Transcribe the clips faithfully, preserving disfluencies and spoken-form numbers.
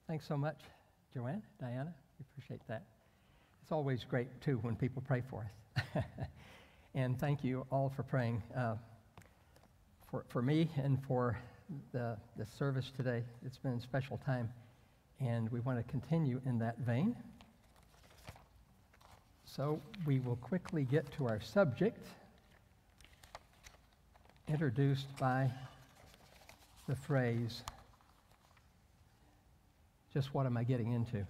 Thanks so much, Joanne, Diana. We appreciate that. It's always great, too, when people pray for us. And thank you all for praying uh, for, for me and for the, the service today. It's been a special time, and we want to continue in that vein. So we will quickly get to our subject, introduced by the phrase, just what am I getting into?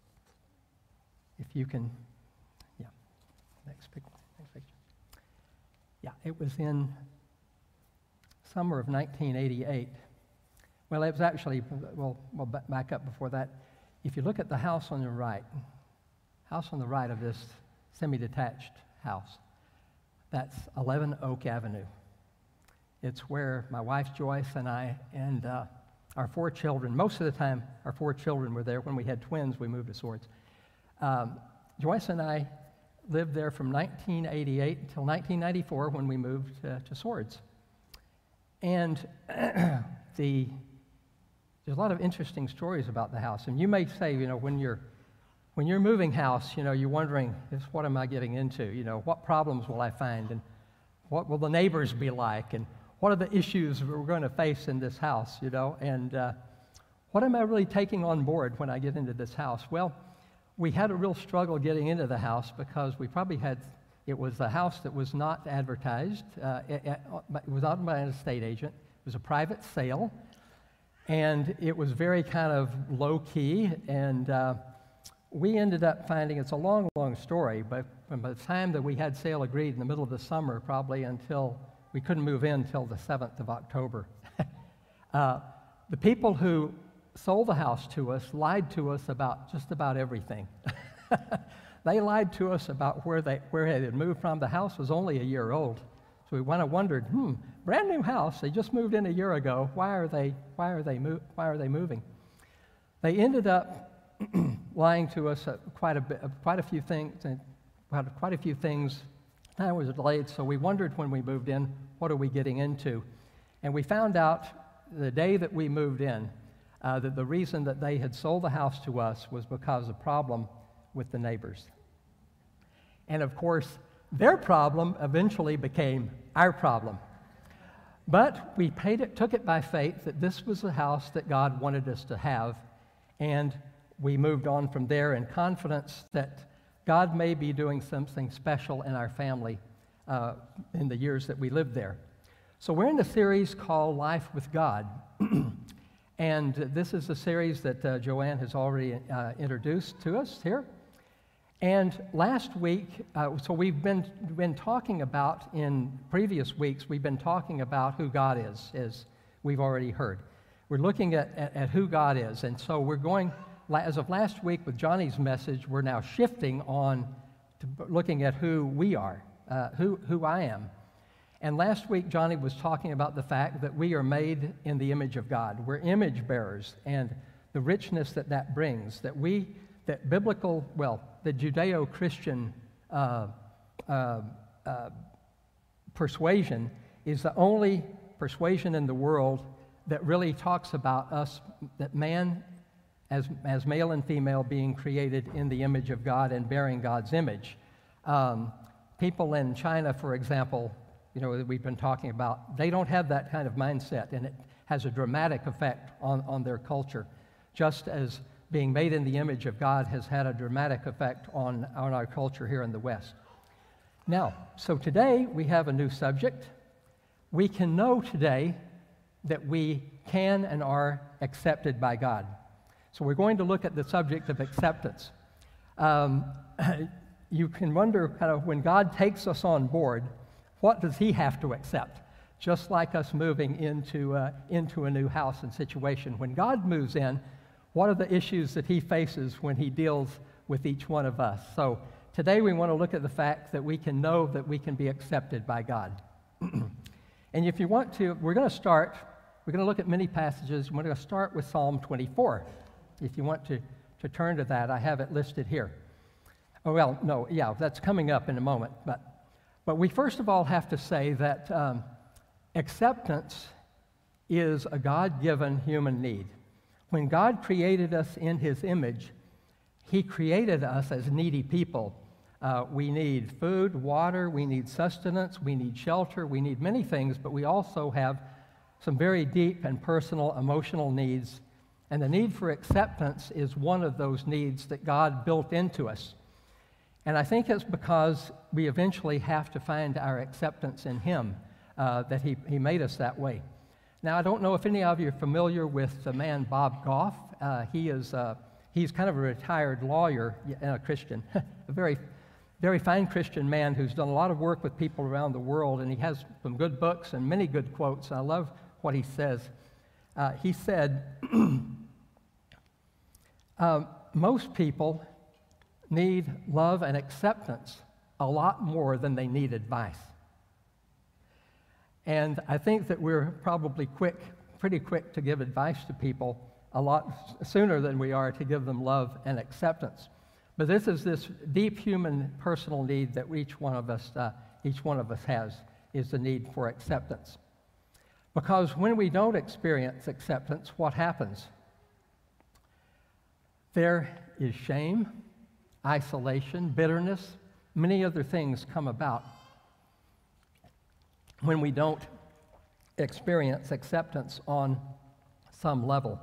If you can, yeah, next picture. Next picture. Yeah, it was in summer of nineteen eighty-eight. Well, it was actually, well, we'll back up before that. If you look at the house on the right, house on the right of this semi-detached house, that's eleven Oak Avenue. It's where my wife Joyce and I and uh, our four children, most of the time our four children were there. When we had twins, we moved to Swords. Um, Joyce and I lived there from nineteen eighty-eight until nineteen ninety-four when we moved uh, to Swords. And the, there's a lot of interesting stories about the house. And you may say, you know, when you're, when you're moving house, you know, you're wondering, what am I getting into? You know, what problems will I find? And what will the neighbors be like? And what are the issues we're going to face in this house, you know? And uh, what am I really taking on board when I get into this house? Well, we had a real struggle getting into the house because we probably had, it was a house that was not advertised. Uh, it, it was owned by an estate agent. It was a private sale. And it was very kind of low-key. And uh, we ended up finding, it's a long, long story, but by the time that we had sale agreed in the middle of the summer, probably until we couldn't move in until the seventh of October. uh, the people who sold the house to us lied to us about just about everything. They lied to us about where they where they had moved from. The house was only a year old, so we kind of wondered, hmm, brand new house. They just moved in a year ago. Why are they why are they mo- why are they moving? They ended up lying to us uh, quite a bit, uh, quite a few things, and quite a few things. Time was delayed, so we wondered when we moved in, what are we getting into? And we found out the day that we moved in uh, that the reason that they had sold the house to us was because of a problem with the neighbors. And of course, their problem eventually became our problem. But we paid it, took it by faith that this was the house that God wanted us to have, and we moved on from there in confidence that God may be doing something special in our family uh, in the years that we lived there. So we're in a series called Life with God. And this is a series that uh, Joanne has already uh, introduced to us here. And last week, uh, so we've been, been talking about, in previous weeks, we've been talking about who God is, as we've already heard. We're looking at, at, at who God is. And so we're going, as of last week with Johnny's message, we're now shifting on to looking at who we are, uh, who, who I am. And last week, Johnny was talking about the fact that we are made in the image of God. We're image bearers, and the richness that that brings, that we, that biblical, well, the Judeo-Christian uh, uh, uh, persuasion is the only persuasion in the world that really talks about us, that man, as, as male and female, being created in the image of God and bearing God's image. Um, people in China, for example, you know, that we've been talking about, they don't have that kind of mindset, and it has a dramatic effect on, on their culture, just as being made in the image of God has had a dramatic effect on, on our culture here in the West. Now, so today we have a new subject. We can know today that we can and are accepted by God. So we're going to look at the subject of acceptance. Um, you can wonder, kind of, when God takes us on board, what does he have to accept? Just like us moving into, uh, into a new house and situation. When God moves in, what are the issues that he faces when he deals with each one of us? So today we want to look at the fact that we can know that we can be accepted by God. And if you want to, we're going to start, we're going to look at many passages. We're going to start with Psalm twenty-four. If you want to, to turn to that, I have it listed here. Oh, well, no, yeah, that's coming up in a moment. But, but we first of all have to say that um, acceptance is a God-given human need. when God created us in His image, He created us as needy people. Uh, we need food, water, we need sustenance, we need shelter, we need many things, but we also have some very deep and personal emotional needs. And the need for acceptance is one of those needs that God built into us. And I think it's because we eventually have to find our acceptance in Him uh, that he, he made us that way. Now, I don't know if any of you are familiar with the man Bob Goff. Uh, he is, uh, he's kind of a retired lawyer and a Christian, a very, very fine Christian man who's done a lot of work with people around the world, and he has some good books and many good quotes. I love what he says. Uh, he said, uh, most people need love and acceptance a lot more than they need advice. And I think that we're probably quick, pretty quick to give advice to people a lot sooner than we are to give them love and acceptance. But this is this deep human personal need that each one of us, uh, each one of us has, is the need for acceptance. Because when we don't experience acceptance, what happens? There is shame, isolation, bitterness, many other things come about when we don't experience acceptance on some level.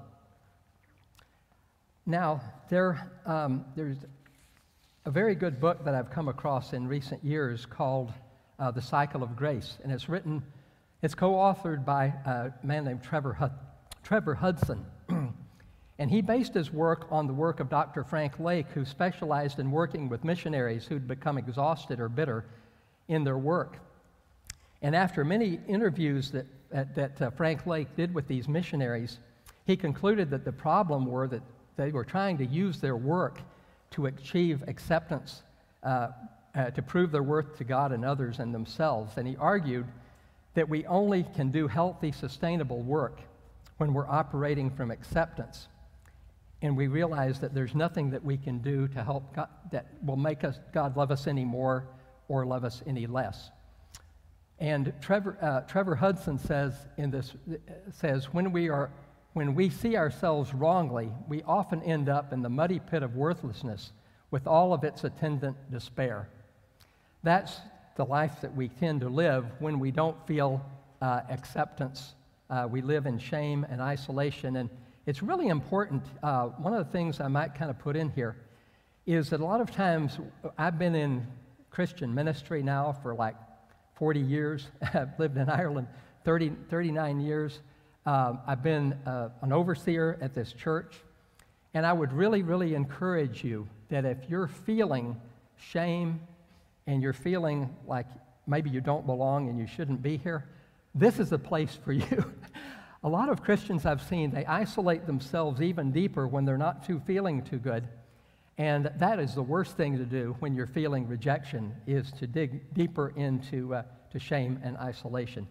Now, there, um, there's a very good book that I've come across in recent years called uh, The Cycle of Grace, and it's written, it's co-authored by a man named Trevor, Hud- Trevor Hudson. And he based his work on the work of Doctor Frank Lake, who specialized in working with missionaries who'd become exhausted or bitter in their work. And after many interviews that, that, that uh, Frank Lake did with these missionaries, he concluded that the problem were that they were trying to use their work to achieve acceptance, uh, uh, to prove their worth to God and others and themselves. And he argued that we only can do healthy, sustainable work when we're operating from acceptance. And we realize that there's nothing that we can do to help God, that will make us, God love us any more or love us any less. And Trevor, uh, Trevor Hudson says in this, says, when we are, when we see ourselves wrongly, we often end up in the muddy pit of worthlessness with all of its attendant despair. That's the life that we tend to live when we don't feel uh, acceptance. Uh, we live in shame and isolation, and it's really important. Uh, one of the things I might kind of put in here is that a lot of times I've been in Christian ministry now for like forty years. I've lived in Ireland thirty, thirty-nine years. Um, I've been uh, an overseer at this church, and I would really, really encourage you that if you're feeling shame and you're feeling like maybe you don't belong and you shouldn't be here, this is a place for you. A lot of Christians I've seen, they isolate themselves even deeper when they're not too feeling too good. And that is the worst thing to do when you're feeling rejection, is to dig deeper into uh, to shame and isolation.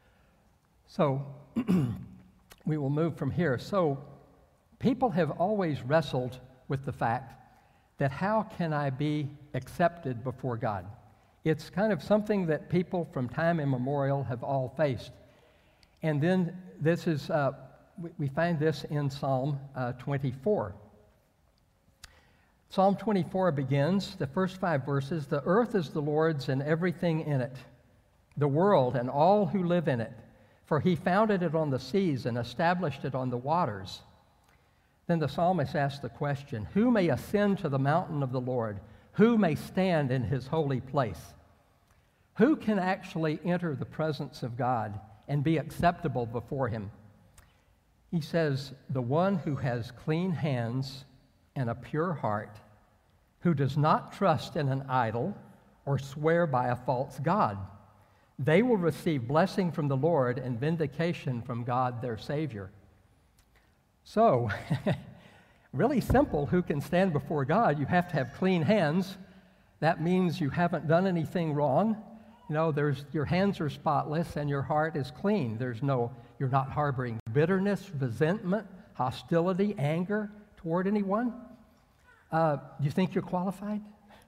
So we will move from here. So people have always wrestled with the fact that how can I be accepted before God? It's kind of something that people from time immemorial have all faced. And then this is, uh, we, we find this in Psalm uh, twenty-four. Psalm twenty-four begins, the first five verses, "The earth is the Lord's and everything in it, the world and all who live in it. For he founded it on the seas and established it on the waters." Then the psalmist asks the question, who may ascend to the mountain of the Lord? Who may stand in his holy place? Who can actually enter the presence of God and be acceptable before him? He says, the one who has clean hands and a pure heart, who does not trust in an idol or swear by a false god. They will receive blessing from the Lord and vindication from God their Savior. So, really simple, who can stand before God? You have to have clean hands. That means you haven't done anything wrong. You know, there's, your hands are spotless and your heart is clean. There's no, you're not harboring bitterness, resentment, hostility, anger toward anyone. Uh, do you think you're qualified?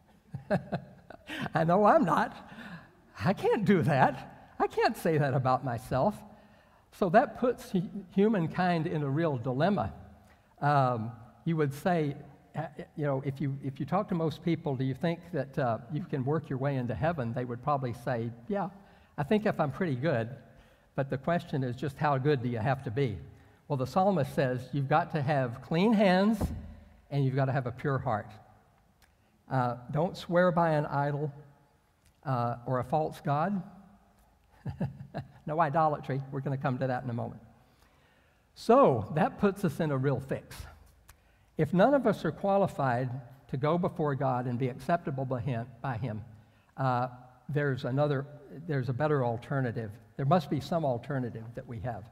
I know I'm not. I can't do that. I can't say that about myself. So that puts humankind in a real dilemma. Um, you would say, uh, you know, if you, if you talk to most people, do you think that uh, you can work your way into heaven? They would probably say, yeah, I think if I'm pretty good, but the question is just how good do you have to be? Well, the psalmist says you've got to have clean hands and you've got to have a pure heart. Uh, don't swear by an idol uh, or a false god. No idolatry. We're going to come to that in a moment. So that puts us in a real fix. If none of us are qualified to go before God and be acceptable by Him, by him uh, there's another, there's a better alternative. There must be some alternative that we have.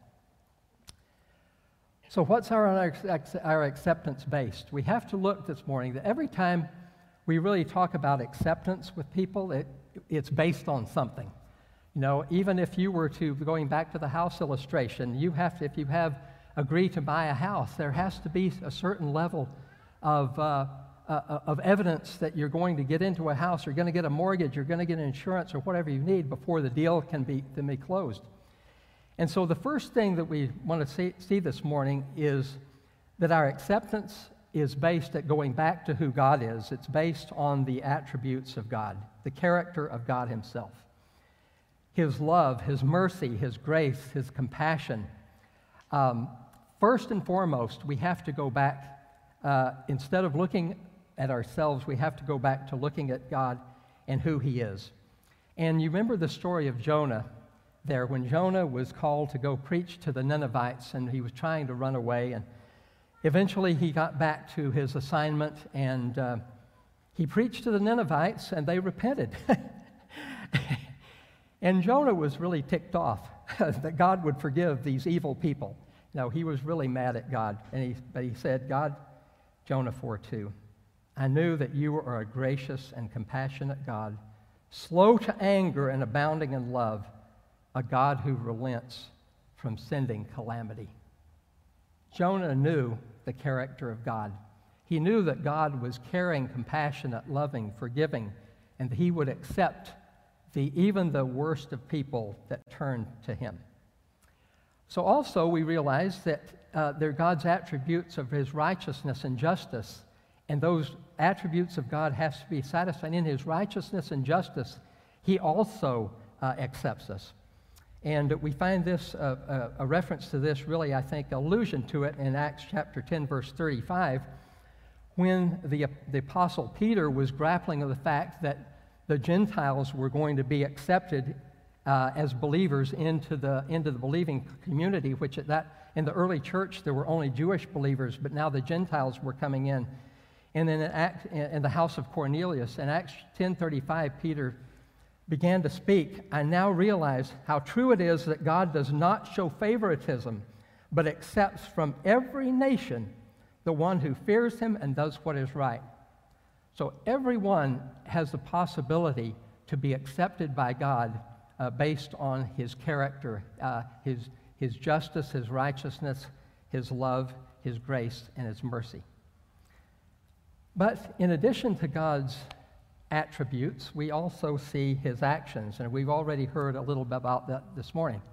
So what's our, our acceptance based? We have to look this morning that every time we really talk about acceptance with people, it, it's based on something. You know, even if you were to, going back to the house illustration, you have to, if you have agreed to buy a house, there has to be a certain level of, uh, uh, of evidence that you're going to get into a house, you're going to get a mortgage, you're going to get insurance or whatever you need before the deal can be, can be closed. And so the first thing that we want to see, see this morning is that our acceptance is based at going back to who God is. It's based on the attributes of God, the character of God Himself. His love, His mercy, His grace, His compassion. Um, first and foremost, we have to go back, uh, instead of looking at ourselves, we have to go back to looking at God and who He is. And you remember the story of Jonah there, when Jonah was called to go preach to the Ninevites, and he was trying to run away, and eventually he got back to his assignment, and uh, he preached to the Ninevites, and they repented. And Jonah was really ticked off that God would forgive these evil people. No, he was really mad at God, and he, but he said, God, Jonah four two, I knew that you are a gracious and compassionate God, slow to anger and abounding in love, a God who relents from sending calamity. Jonah knew the character of God. He knew that God was caring, compassionate, loving, forgiving, and that He would accept the, even the worst of people that turned to Him. So also we realize that uh, they're God's attributes of His righteousness and justice, and those attributes of God have to be satisfied. In His righteousness and justice, He also uh, accepts us. And we find this, uh, a, a reference to this, really, I think, allusion to it in Acts chapter ten, verse thirty-five, when the, the Apostle Peter was grappling with the fact that the Gentiles were going to be accepted uh, as believers into the, into the believing community, which at that, in the early church, there were only Jewish believers, but now the Gentiles were coming in. And then in, Act, in the house of Cornelius, in Acts ten thirty-five, Peter began to speak, I now realize how true it is that God does not show favoritism, but accepts from every nation the one who fears Him and does what is right. So everyone has the possibility to be accepted by God uh, based on His character, uh, his, his justice, His righteousness, His love, His grace, and His mercy. But in addition to God's attributes, we also see His actions, and we've already heard a little bit about that this morning.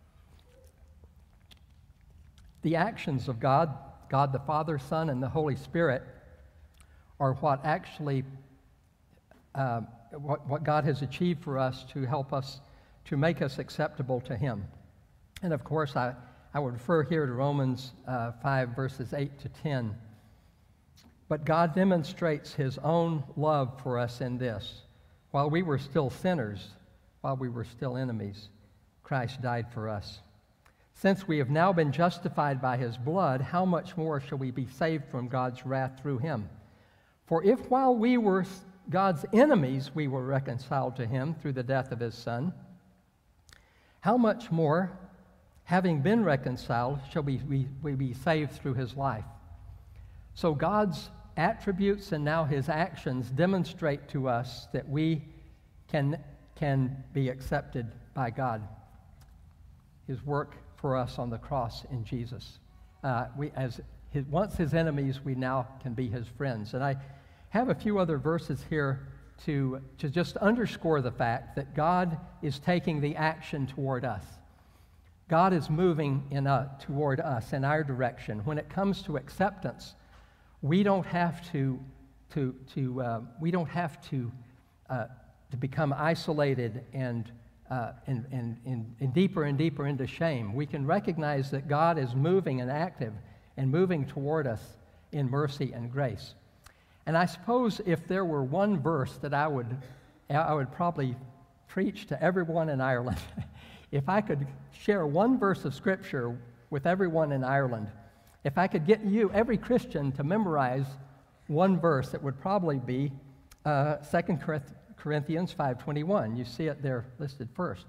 The actions of God, God the Father, Son, and the Holy Spirit, are what actually, uh, what, what God has achieved for us to help us, to make us acceptable to Him. And of course, I, I would refer here to Romans uh, five, verses eight to ten. But God demonstrates His own love for us in this. While we were still sinners, while we were still enemies, Christ died for us. Since we have now been justified by His blood, how much more shall we be saved from God's wrath through Him? For if while we were God's enemies, we were reconciled to Him through the death of His Son, how much more, having been reconciled, shall we, we, we be saved through His life? So God's attributes and now His actions demonstrate to us that we can, can be accepted by God. His work for us on the cross in Jesus. Uh, we, as his, once His enemies, we now can be His friends. And I have a few other verses here to, to just underscore the fact that God is taking the action toward us. God is moving in uh, toward us in our direction. When it comes to acceptance, we don't have to to to uh, we don't have to uh, to become isolated and, uh, and, and, and and deeper and deeper into shame. We can recognize that God is moving and active and moving toward us in mercy and grace. And I suppose if there were one verse that I would I would probably preach to everyone in Ireland, if I could share one verse of Scripture with everyone in Ireland, if I could get you, every Christian, to memorize one verse, it would probably be uh, Second Corinthians five twenty-one. You see it there listed first.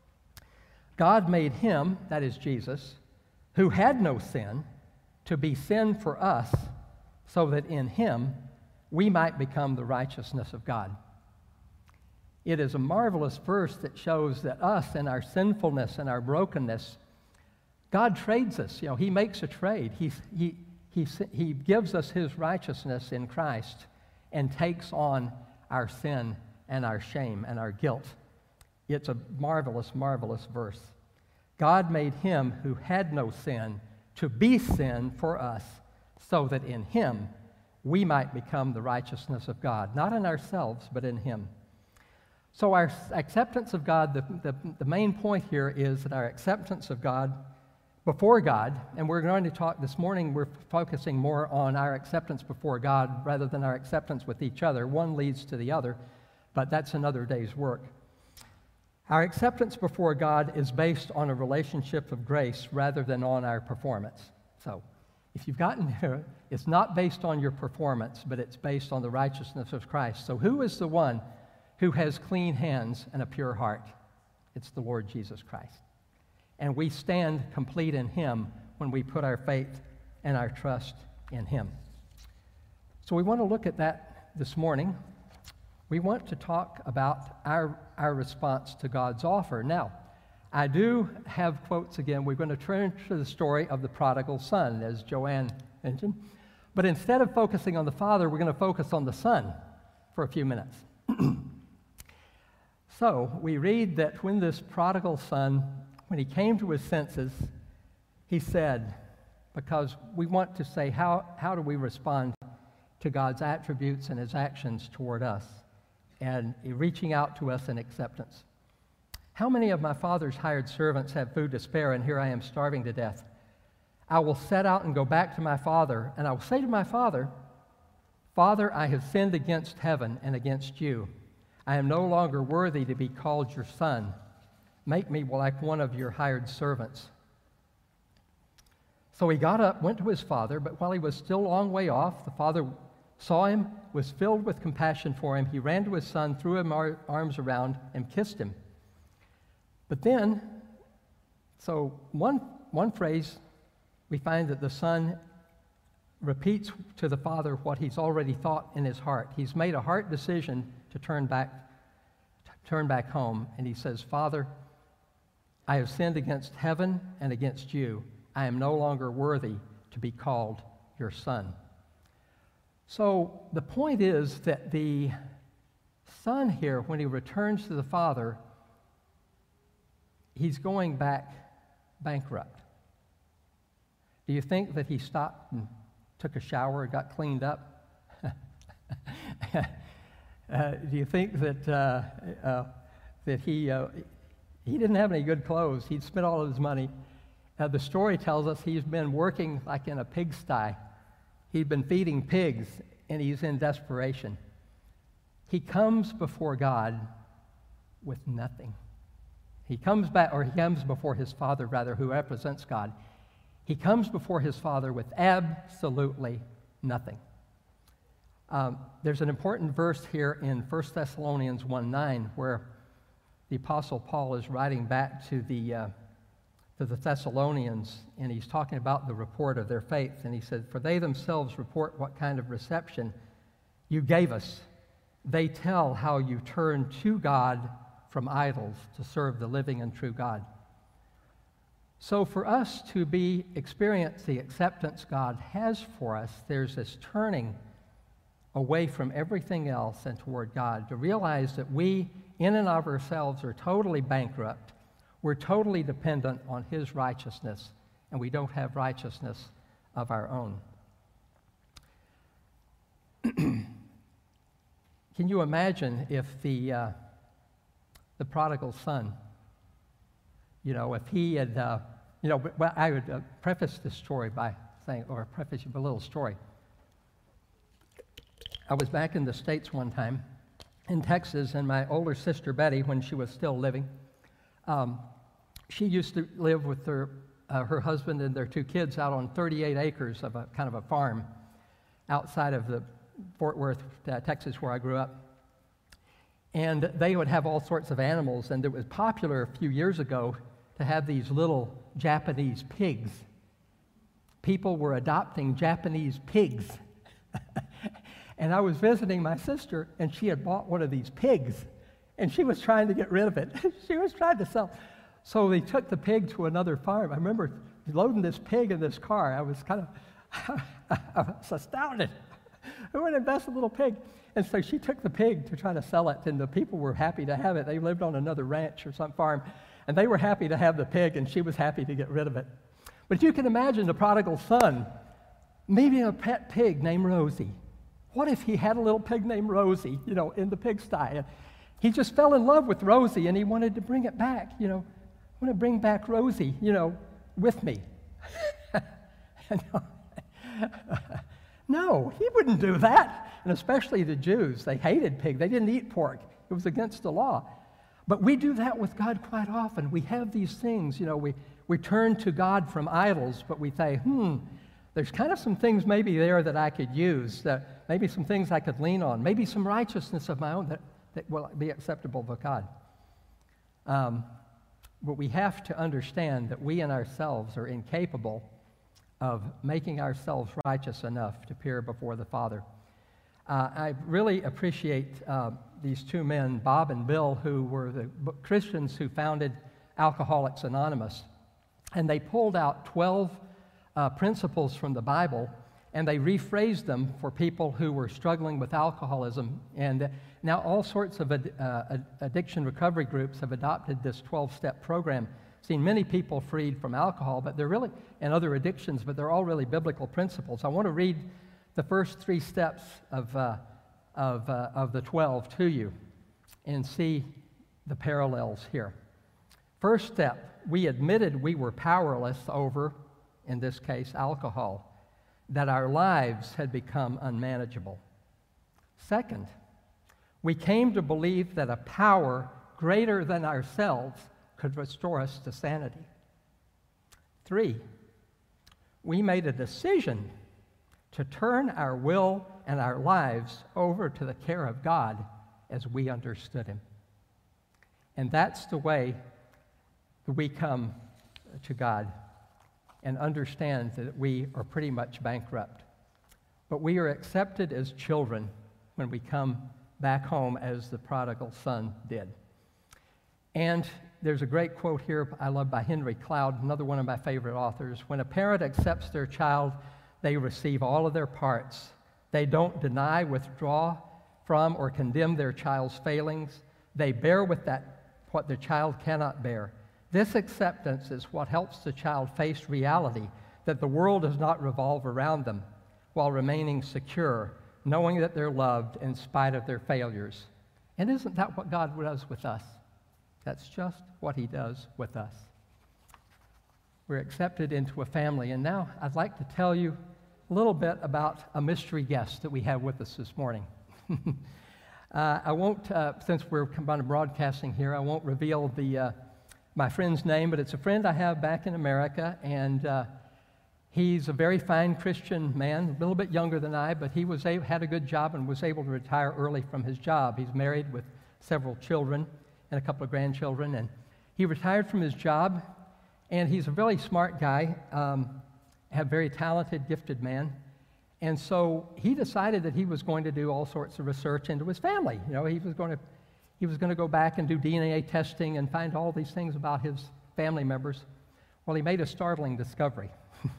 God made him, that is Jesus, who had no sin, to be sin for us, so that in him we might become the righteousness of God. It is a marvelous verse that shows that us and our sinfulness and our brokenness, God trades us. You know, he makes a trade. He, he, he, he gives us his righteousness in Christ and takes on our sin and our shame and our guilt. It's a marvelous, marvelous verse. God made him who had no sin to be sin for us, so that in him we might become the righteousness of God, not in ourselves, but in him. So our acceptance of God, the, the, the main point here is that our acceptance of God before God, and we're going to talk this morning, we're focusing more on our acceptance before God rather than our acceptance with each other. One leads to the other, but that's another day's work. Our acceptance before God is based on a relationship of grace rather than on our performance. So if you've gotten there, it's not based on your performance, but it's based on the righteousness of Christ. So who is the one who has clean hands and a pure heart? It's the Lord Jesus Christ. And we stand complete in him when we put our faith and our trust in him. So we want to look at that this morning. We want to talk about our, our response to God's offer. Now, I do have quotes again. We're going to turn to the story of the prodigal son, as Joanne mentioned. But instead of focusing on the father, we're going to focus on the son for a few minutes. So we read that when this prodigal son, when he came to his senses, he said, because we want to say, how, how do we respond to God's attributes and his actions toward us, and reaching out to us in acceptance? How many of my father's hired servants have food to spare, and here I am starving to death? I will set out and go back to my father, and I will say to my father, Father, I have sinned against heaven and against you. I am no longer worthy to be called your son. Make me like one of your hired servants. So he got up, went to his father, but while he was still a long way off, the father saw him, was filled with compassion for him. He ran to his son, threw his ar- arms around, and kissed him. But then, so one, one phrase, we find that the son repeats to the father what he's already thought in his heart. He's made a heart decision to turn back, to turn back home, and he says, Father, I have sinned against heaven and against you. I am no longer worthy to be called your son. So the point is that the son here, when he returns to the father, he's going back bankrupt. Do you think that he stopped and took a shower and got cleaned up? uh, do you think that uh, uh, that he uh, he didn't have any good clothes? He'd spent all of his money. Uh, the story tells us he's been working like in a pigsty. He'd been feeding pigs, and he's in desperation. He comes before God with nothing. He comes back, or he comes before his father, rather, who represents God. He comes before his father with absolutely nothing. Um, there's an important verse here in First Thessalonians one nine where the Apostle Paul is writing back to the, uh, to the Thessalonians, and he's talking about the report of their faith. And he said, For they themselves report what kind of reception you gave us. They tell how you turned to God from idols to serve the living and true God. So for us to be experience the acceptance God has for us, there's this turning away from everything else and toward God, to realize that we, in and of ourselves, are totally bankrupt. We're totally dependent on his righteousness, and we don't have righteousness of our own. Can you imagine if the, uh, the prodigal son, you know, if he had, uh, you know, well, I would uh, preface this story by saying, or preface with a little story. I was back in the States one time, in Texas, and my older sister Betty, when she was still living, um, she used to live with her, uh, her husband and their two kids out on thirty-eight acres of a kind of a farm outside of the Fort Worth, uh, Texas, where I grew up. And they would have all sorts of animals, and it was popular a few years ago to have these little Japanese pigs. People were adopting Japanese pigs. And I was visiting my sister, and she had bought one of these pigs, and she was trying to get rid of it. She was trying to sell. So they took the pig to another farm. I remember loading this pig in this car. I was kind of I was astounded. Who would invest in a little pig? And so she took the pig to try to sell it, and the people were happy to have it. They lived on another ranch or some farm, and they were happy to have the pig, and she was happy to get rid of it. But you can imagine the prodigal son, maybe a pet pig named Rosie. What if he had a little pig named Rosie, you know, in the pigsty? And he just fell in love with Rosie, and he wanted to bring it back, you know. I want to bring back Rosie, you know, with me. No, he wouldn't do that. And especially the Jews, they hated pig. They didn't eat pork. It was against the law. But we do that with God quite often. We have these things, you know, we, we turn to God from idols, but we say, hmm, there's kind of some things maybe there that I could use, that maybe some things I could lean on, maybe some righteousness of my own that, that will be acceptable to God. Um, but we have to understand that we in ourselves are incapable of making ourselves righteous enough to appear before the Father. Uh, I really appreciate uh, these two men, Bob and Bill, who were the Christians who founded Alcoholics Anonymous. And they pulled out twelve uh, principles from the Bible, and they rephrased them for people who were struggling with alcoholism. And now all sorts of ad, uh, addiction recovery groups have adopted this twelve-step program. Seen many people freed from alcohol, but they're really, and other addictions, but they're all really biblical principles. I want to read the first three steps of, uh, of, uh, of the twelve to you and see the parallels here. First step, we admitted we were powerless over, in this case, alcohol, that our lives had become unmanageable. Second, we came to believe that a power greater than ourselves could restore us to sanity. Three, we made a decision to turn our will and our lives over to the care of God as we understood Him. And that's the way that we come to God and understand that we are pretty much bankrupt. But we are accepted as children when we come back home as the prodigal son did. And there's a great quote here I love by Henry Cloud, another one of my favorite authors. When a parent accepts their child, they receive all of their parts. They don't deny, withdraw from, or condemn their child's failings. They bear with that what their child cannot bear. This acceptance is what helps the child face reality, that the world does not revolve around them, while remaining secure, knowing that they're loved in spite of their failures. And isn't that what God does with us? That's just what He does with us. We're accepted into a family. And now I'd like to tell you a little bit about a mystery guest that we have with us this morning. uh, I won't, uh, since we're kind of broadcasting here, I won't reveal the uh, my friend's name, but it's a friend I have back in America, and uh, he's a very fine Christian man, a little bit younger than I, but he was a, had a good job and was able to retire early from his job. He's married with several children and a couple of grandchildren, and he retired from his job, and he's a really smart guy, um, a very talented, gifted man, and so he decided that he was going to do all sorts of research into his family. You know, he was going to he was going to go back and do D N A testing and find all these things about his family members. Well, he made a startling discovery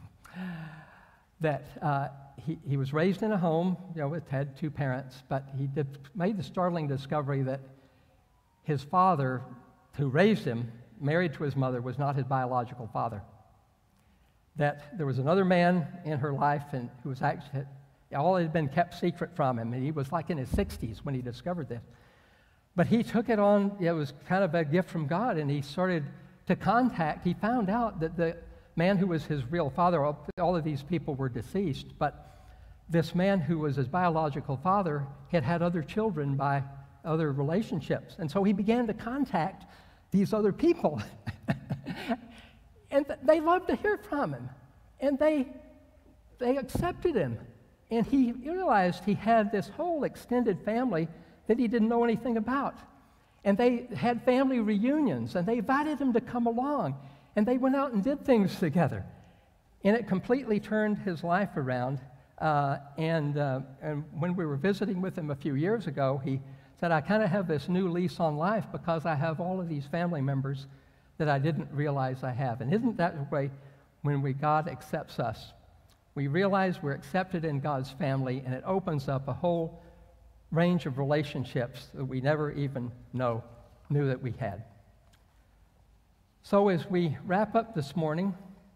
that uh, he, he was raised in a home, you know, it had two parents, but he did, made the startling discovery that his father, who raised him, married to his mother, was not his biological father. That there was another man in her life and who was actually, all had been kept secret from him, and he was like in his sixties when he discovered this. But he took it on, it was kind of a gift from God, and he started to contact, he found out that the man who was his real father, all, all of these people were deceased, but this man who was his biological father had had other children by other relationships. And so he began to contact these other people. And th- they loved to hear from him. And they, they accepted him. And he realized he had this whole extended family that he didn't know anything about. And they had family reunions, and they invited him to come along. And they went out and did things together. And it completely turned his life around. Uh, and, uh, and when we were visiting with him a few years ago, he said, I kind of have this new lease on life because I have all of these family members that I didn't realize I have. And isn't that the way when we, God accepts us? We realize we're accepted in God's family, and it opens up a whole range of relationships that we never even know, knew that we had. So as we wrap up this morning,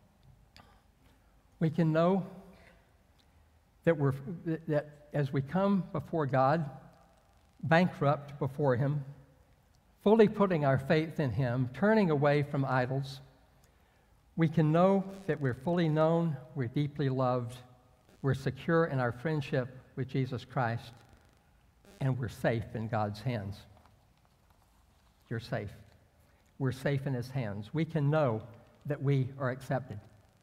we can know that we're that as we come before God, bankrupt before Him, fully putting our faith in Him, turning away from idols, we can know that we're fully known, we're deeply loved, we're secure in our friendship with Jesus Christ, and we're safe in God's hands. You're safe. We're safe in His hands. We can know that we are accepted.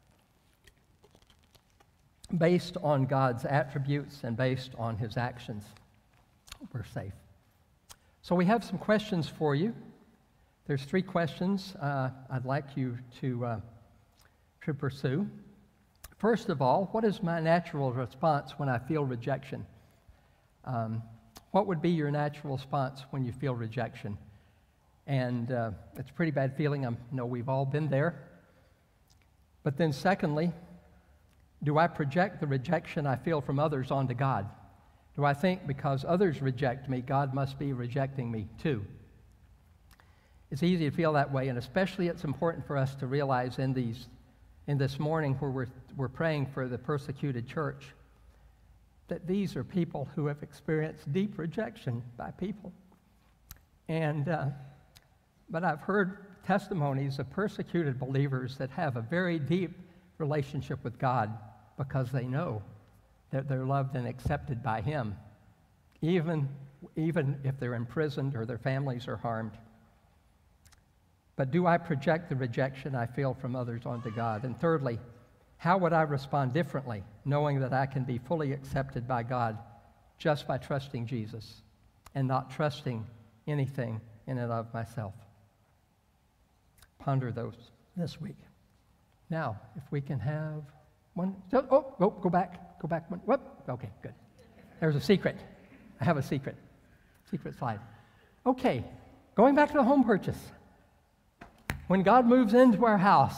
Based on God's attributes and based on His actions, we're safe. So we have some questions for you. There's three questions uh, I'd like you to, uh, to pursue. First of all, what is my natural response when I feel rejection? Um, what would be your natural response when you feel rejection? And uh, it's a pretty bad feeling. I know we've all been there. But then secondly, do I project the rejection I feel from others onto God? Do I think because others reject me, God must be rejecting me too? It's easy to feel that way, and especially it's important for us to realize in these, in this morning where we're, we're praying for the persecuted church, that these are people who have experienced deep rejection by people. And, uh, but I've heard testimonies of persecuted believers that have a very deep relationship with God because they know that they're loved and accepted by Him, even, even if they're imprisoned or their families are harmed. But do I project the rejection I feel from others onto God? And thirdly, how would I respond differently, knowing that I can be fully accepted by God just by trusting Jesus and not trusting anything in and of myself? Ponder those this week. Now, if we can have one, oh, oh, oh go back, go back one, whoop, okay, good. There's a secret. I have a secret, secret slide. Okay, going back to the home purchase. When God moves into our house,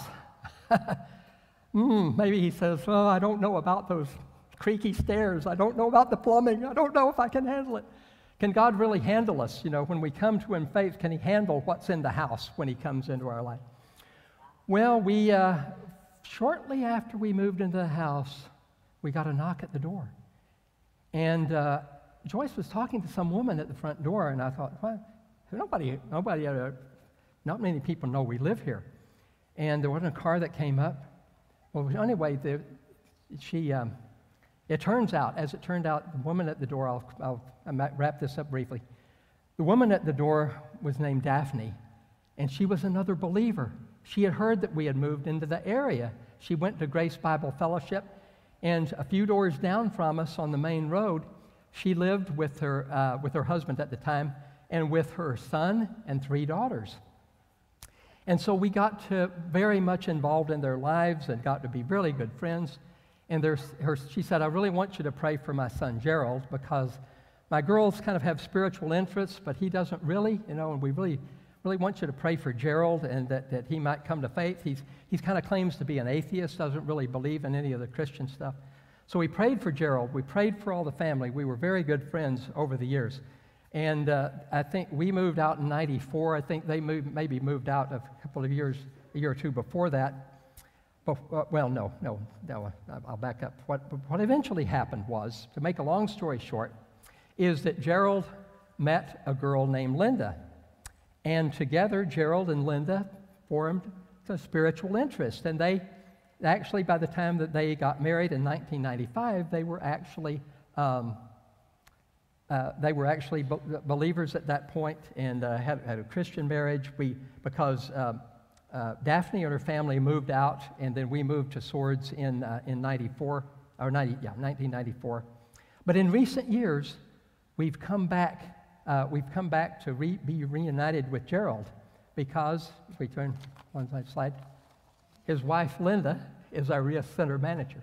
mm, maybe He says, oh, I don't know about those creaky stairs. I don't know about the plumbing. I don't know if I can handle it. Can God really handle us? You know, when we come to Him in faith, can He handle what's in the house when He comes into our life? Well, we, uh, shortly after we moved into the house, we got a knock at the door. And uh, Joyce was talking to some woman at the front door, and I thought, well, nobody, nobody, uh, not many people know we live here. And there wasn't a car that came up. Well, anyway, the, she, um, it turns out, as it turned out, the woman at the door, I'll, I'll, I'll wrap this up briefly. The woman at the door was named Daphne, and she was another believer. She had heard that we had moved into the area. She went to Grace Bible Fellowship, and a few doors down from us on the main road, she lived with her, uh, with her husband at the time and with her son and three daughters. And so we got to very much involved in their lives and got to be really good friends. And there's her, she said, I really want you to pray for my son Gerald because my girls kind of have spiritual interests, but he doesn't really, you know, and we really really want you to pray for Gerald and that, that he might come to faith. He's, he's kind of claims to be an atheist, doesn't really believe in any of the Christian stuff. So we prayed for Gerald. We prayed for all the family. We were very good friends over the years. And uh, I think we moved out in ninety-four. I think they moved, maybe moved out a couple of years, a year or two before that. But, uh, well, no, no, no, I'll back up. What, what eventually happened was, to make a long story short, is that Gerald met a girl named Linda. And together, Gerald and Linda formed a spiritual interest. And they actually, by the time that they got married in nineteen ninety-five, they were actually um, uh, they were actually be- believers at that point, and uh, had, had a Christian marriage. We because uh, uh, Daphne and her family moved out, and then we moved to Swords in uh, in ninety-four or ninety yeah nineteen ninety-four. But in recent years, we've come back. Uh, we've come back to re- be reunited with Gerald because, if we turn one slide, his wife Linda is our R I A Center manager.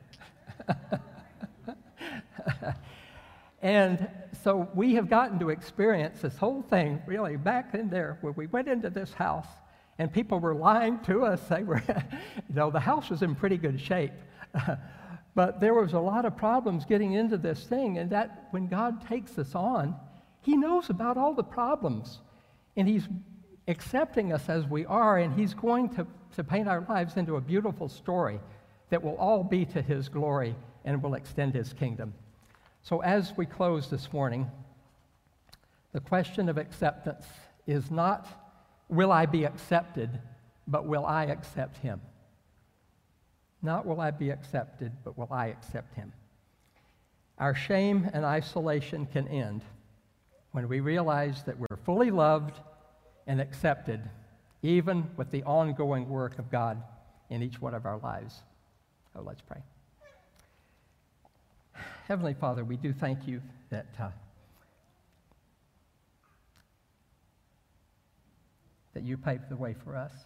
And so we have gotten to experience this whole thing really back in there where we went into this house and people were lying to us. They were, you know, the house was in pretty good shape. But there was a lot of problems getting into this thing, and that when God takes us on, He knows about all the problems, and He's accepting us as we are, and He's going to, to paint our lives into a beautiful story that will all be to His glory and will extend His kingdom. So as we close this morning, the question of acceptance is not, will I be accepted, but will I accept Him? Not will I be accepted, but will I accept Him? Our shame and isolation can end when we realize that we're fully loved and accepted, even with the ongoing work of God in each one of our lives. So let's pray. Heavenly Father, we do thank You that uh, that You paved the way for us,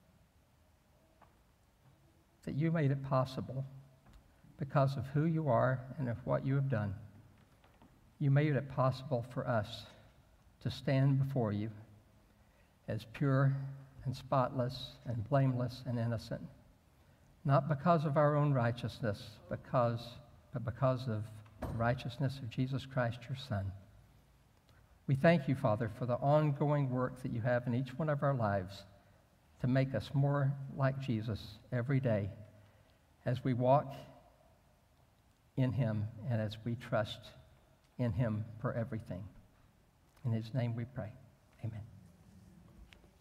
that You made it possible because of who You are and of what You have done. You made it possible for us to stand before You as pure and spotless and blameless and innocent, not because of our own righteousness, because, but because of the righteousness of Jesus Christ, Your Son. We thank You, Father, for the ongoing work that You have in each one of our lives to make us more like Jesus every day as we walk in Him and as we trust in Him for everything. In His name we pray. Amen.